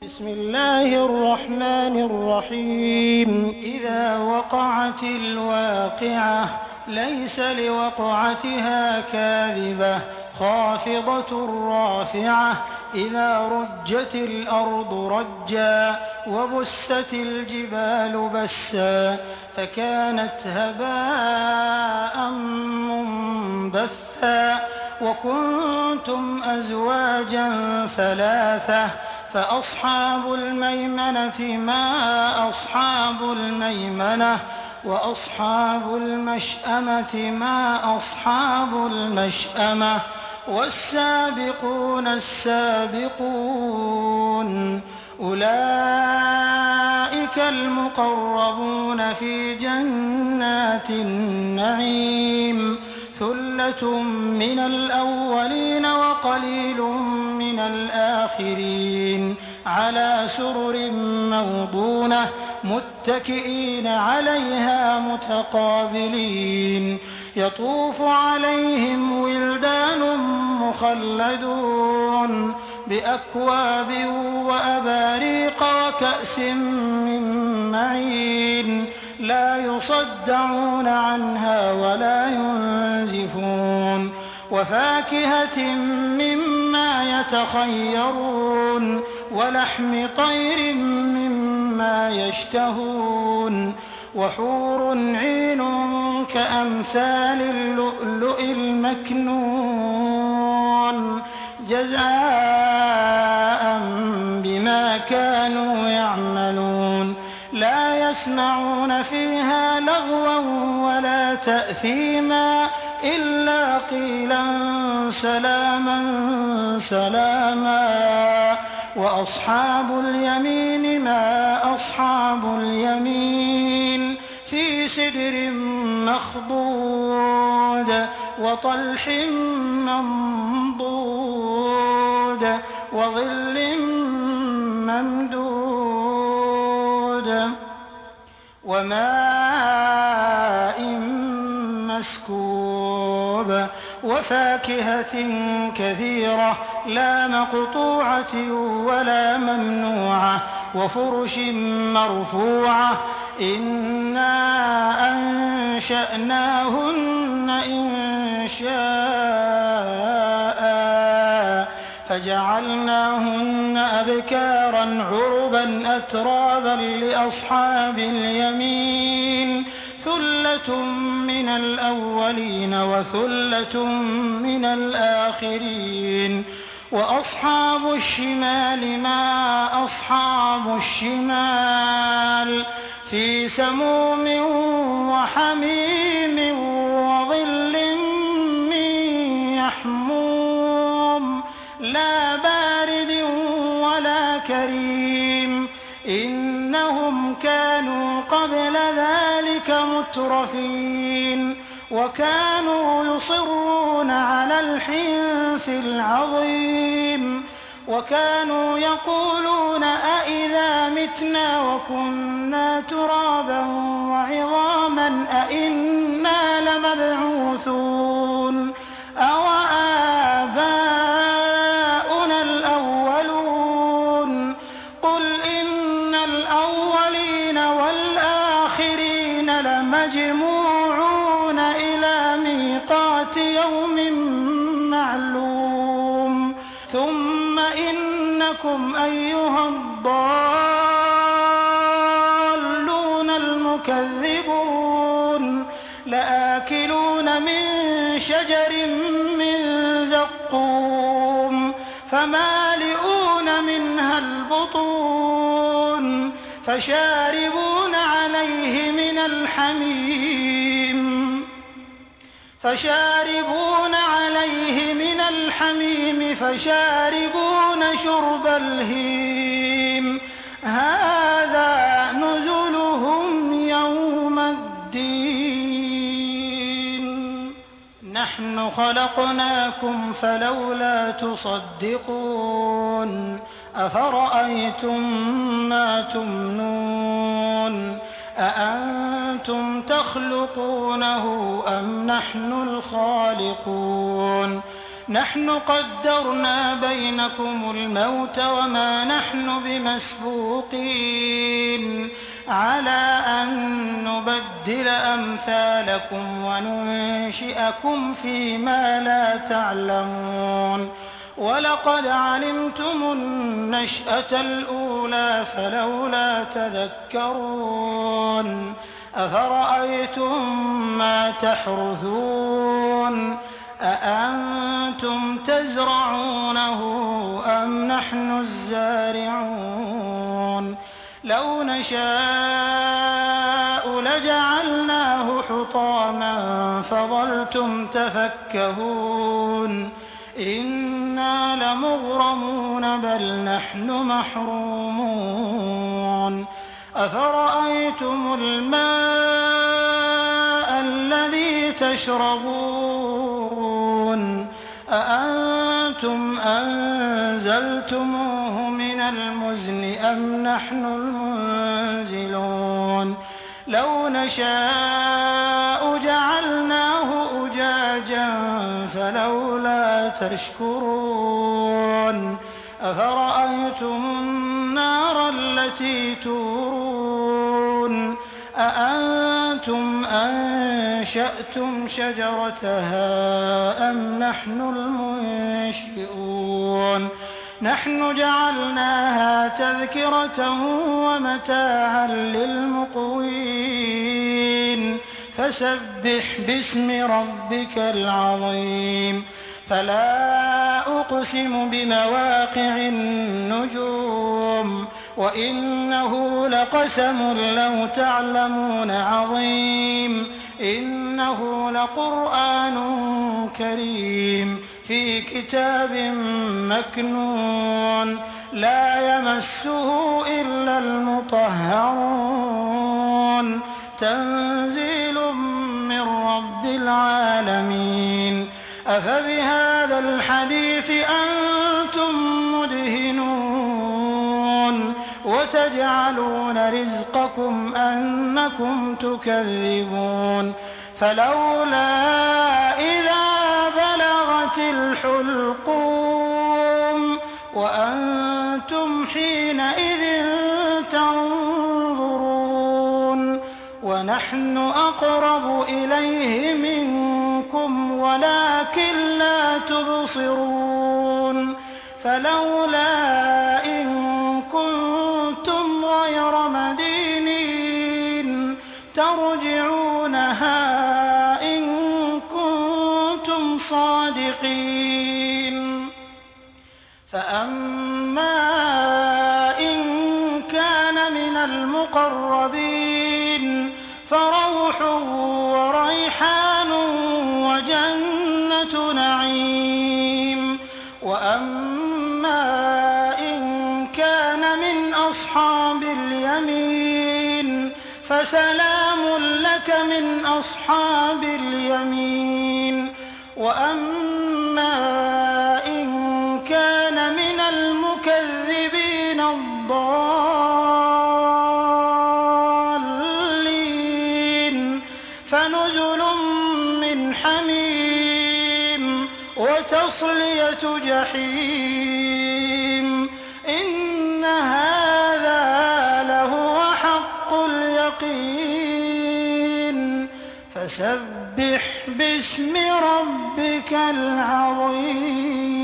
بسم الله الرحمن الرحيم. إذا وقعت الواقعة ليس لوقعتها كاذبة خافضة رافعة إذا رجت الأرض رجا وبست الجبال بسا فكانت هباء منبثا وكنتم أزواجا ثلاثة فأصحاب الميمنة ما أصحاب الميمنة وأصحاب المشأمة ما أصحاب المشأمة والسابقون السابقون أولئك المقربون في جنات النعيم ثلة من الأولين وقليل من الآخرين على سرر موضونة متكئين عليها متقابلين يطوف عليهم ولدان مخلدون بأكواب وأباريق وكأس من معين لا يصدعون عنها ولا ينزفون وفاكهة مما يتخيرون ولحم طير مما يشتهون وحور عين كأمثال اللؤلؤ المكنون جزاء بما كانوا يعملون لا يسمعون فيها لغوا ولا تأثيما إلا قيلا سلاما سلاما وأصحاب اليمين ما أصحاب اليمين في سدر مخضود وطلح منضود وظل ممدود وماء مسكوب وفاكهة كثيرة لا مقطوعة ولا ممنوعة وفرش مرفوعة إنا أنشأناهن إنشاء فجعلناهن أبكارا عربا أترابا لأصحاب اليمين ثلة من الأولين وثلة من الآخرين وأصحاب الشمال ما أصحاب الشمال في سموم وحميم وظل من يحموم لا بارد ولا كريم إنهم كانوا قبل ذلك مترفين وكانوا يصرون على الحنث العظيم وكانوا يقولون أئذا متنا وكنا ترابا وعظاما أئنا لمبعوثون أوآباؤنا الأولون قل إن الأولين والآخرين لمجموعون إلى ميقات يوم معلوم ثم إنكم أيها الضالون المكذبون لآكلون من شجر من زقوم فمالئون منها البطون فشاربون عليه من الحميم فشاربون شرب الهيم هذا نزلهم يوم الدين نحن خلقناكم فلولا تصدقون أفرأيتم ما تمنون أأنتم تخلقونه أم نحن الخالقون نحن قدرنا بينكم الموت وما نحن بمسبوقين على أن نبدل أمثالكم وننشئكم فيما لا تعلمون ولقد علمتم النشأة الأولى فلولا تذكرون أفرأيتم ما تحرثون أأنتم تزرعونه أم نحن الزارعون لو نشاء لجعلناه حطاما فظلتم تفكهون إنا لمغرمون بل نحن محرومون أفرأيتم الماء الذي تشربون أأنتم أنزلتموه من المزن أم نحن المنزلون لو نشاء جعلناه أجاجا فلولا تشكرون أفرأيتم النار التي تورون أأنتم أنشأتم شجرتها أم نحن المنشئون نحن جعلناها تذكرة ومتاعا للمقوين فسبح باسم ربك العظيم فلا أقسم بمواقع النجوم وإنه لقسم لو تعلمون عظيم إنه لقرآن كريم في كتاب مكنون لا يمسه إلا المطهرون تنزيل من رب العالمين أفبهذا الحديث أنتم مدهنون وتجعلون رزقكم أنكم تكذبون فلولا إذا بلغت الحلقوم وأنتم حينئذ تنظرون ونحن أقرب إليه منكم ولكن لا تبصرون فلولا إن كنتم غير مدينين ترجعونها إن كنتم صادقين فأما إن كان من المقربين فروح وريحان وجنة نعيم وأما إن كان من أصحاب اليمين فسلام لك من أصحاب اليمين وأما إن كان من المكذبين الضالين فنزل من حميم وتصلية جحيم إن هذا لهو حق اليقين فسبح باسم ربك العظيم